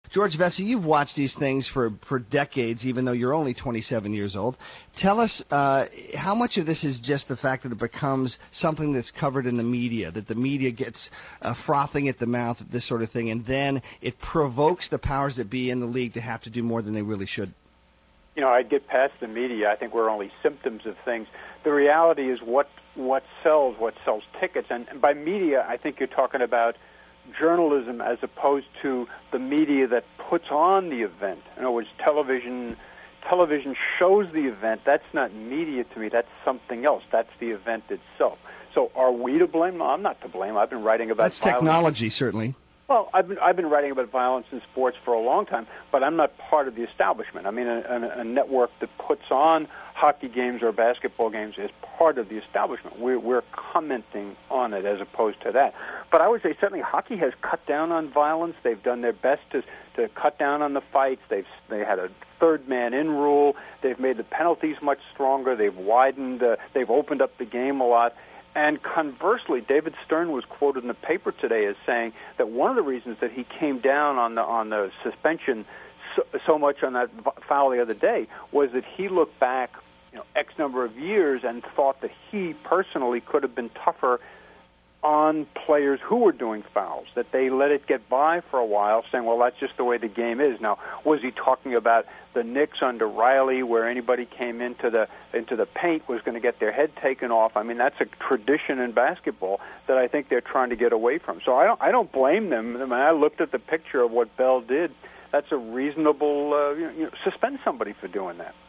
George Vesey, you've watched these things for decades, even though you're only 27 years old. Tell us how much of this is just the fact that it becomes something that's covered in the media, that the media gets frothing at the mouth at this sort of thing, and then it provokes the powers that be in the league to have to do more than they really should? I'd get past the media. I think we're only symptoms of things. The reality is what sells tickets. And by media, I think you're talking about journalism as opposed to the media that puts on the event. In other words, television shows the event. That's not media to me. That's something else. That's the event itself. So are we to blame? No, I'm not to blame. I've been writing about That's technology, certainly. Well, I've been writing about violence in sports for a long time, but I'm not part of the establishment. I mean, a network that puts on hockey games or basketball games is part of the establishment. We're commenting on it as opposed to that. But I would say certainly hockey has cut down on violence. They've done their best to cut down on the fights. They had a third man in rule. They've made the penalties much stronger. They've widened. They've opened up the game a lot. And conversely, David Stern was quoted in the paper today as saying that one of the reasons that he came down on the suspension so much on that foul the other day was that he looked back, X number of years and thought that he personally could have been tougher on players who were doing fouls, that they let it get by for a while, saying, well, that's just the way the game is. Now, was he talking about the Knicks under Riley, where anybody came into the paint was going to get their head taken off? I mean, that's a tradition in basketball that I think they're trying to get away from. So I don't blame them. I mean, I looked at the picture of what Bell did. That's a reasonable, suspend somebody for doing that.